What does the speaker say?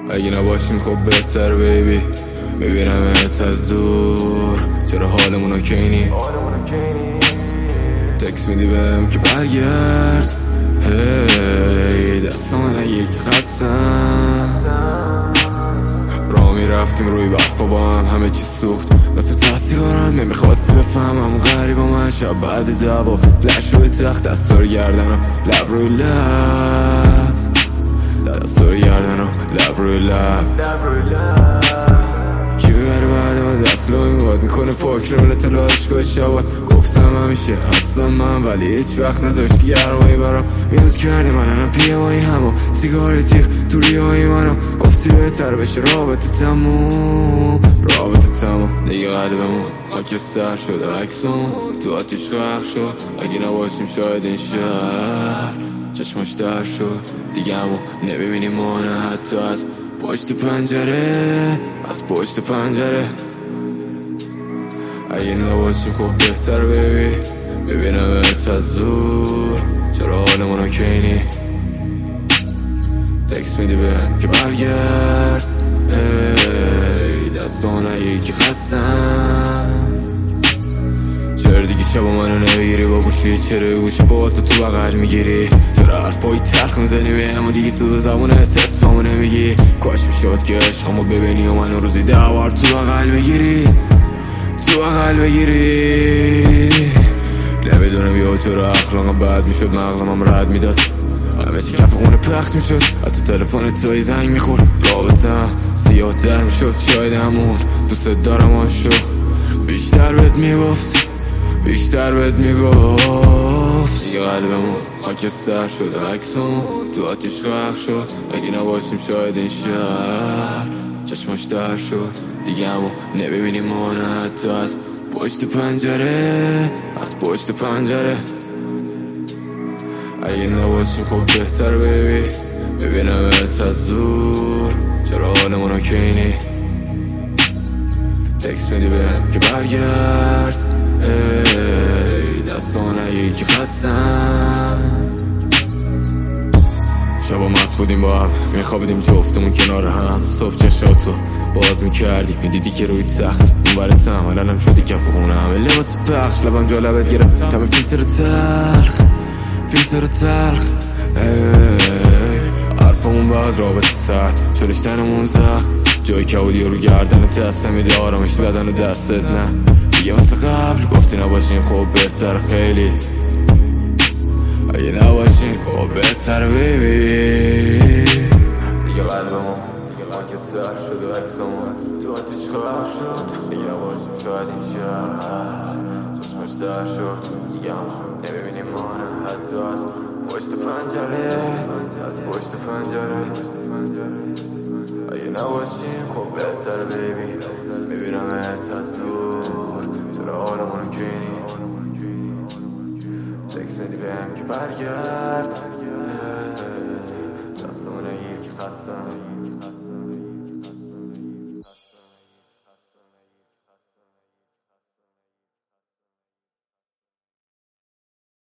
اگه نباشیم خب بهتر بیبی، میبینمت از دور، چرا حالمون اوکی؟ تکس میدی بهم که برگرد، هی دستان نگیر که خستم. راه میرفتیم روی برفا با همه چی سوخت مثل تحصیلارم، نمیخواستی بفهمم غریبا من شب بعد دعوا لش روی تخت، دستا رو گردنم لب روی لب، دستا رو گردنم لب روی لب. کی ببره بعد من دست لوی میباد میکنه پاکر ملت لاشگاه شبات. گفتم همیشه هستم من ولی هیچ وقت نذاشتی گرمایی برام میاد کردی من الان پیمایی همو سیگار تیغ تو ریایی منم. گفتی بهتر بشه رابطه تموم دیگه قلبمون خاکستر شده، عکسمون تو آتیش غرق شد. اگه نباشیم شاید این شهر چشماش در شد دیگه، همو نمیبینیم ما نه حتی از پشت پنجره، از پشت پنجره. اگه نباشیم خب بهتر بیبی، ببینمت از دور، چرا حالمون اوکی؟ تکس میدی بهم که برگرد، هی دستان نگیر که خستم. چرا دیگه شبا منو نمیگیری با گوشی، چرا گوشه با تو بغل میگیری، چرا حرفای تلخ میزنی بهم و دیگه تو زبونت اسممو نمیگی. کاش میشد که عشقمو ببینی و منو روزی 10 بار تو بغل بگیری، تو بغل بگیری. نمیدونم یا چرا اخلاقم بد میشد، مغزم رد میداد، همه چی کف خونه پخش میشد، حتی تلفن توی زنگ میخورد. رابطم سیاه تر میشد، شاید همون دوست دارم آشو بیشتر بهت میگفت، بیشتر بهت میگفت. دیگه قلبمون خاکستر شده، عکسمون تو آتیش غرق شد. اگه نباشیم شاید این شهر چشماش در شد دیگه، همو نببینیم ما نه حتی از پشت پنجره، از پشت پنجره. اگه نباشیم خب بهتر بیبی، ببینمت از دور، چرا حالمون اوکی؟ تکس میدی بهم که برگرد، هی دستان نگیر که خستم. شبا مست بودیم با هم، میخوابیدیم جفتمون کنار هم. صبح چشاتو باز میکردی، میدیدی که روی تخت اون برتم، الانم شدی کف خونم. لباس پخش لبم جا لبت گرفت، تم فیلتر تلخ، فیلتر تلخ. حرفمون بعد رابطه سرد شدش تنمون زخم، جای کودی رو گردنت دست میده، آرامش بدن و دستت نه دیگه مثل قبل. گفتی نباشین خب بهتر خیلی، اگه نباشین خب بهتر بیبی. دیگه قلبمون خاکستر شد و عکسمون تو آتیش غرق شد. دیگه نباشیم شاید این شهر چشماش در شد دیگه، هم نمیبینیم ما نه حتی از پشت پنجره، از پشت پنجره. اگه نباشیم خب بهتر بیبی، میبینمت از دور، چرا حالمون اوکی؟ تکس میدی بهم که برگرد، دستمو نگیر که خستم.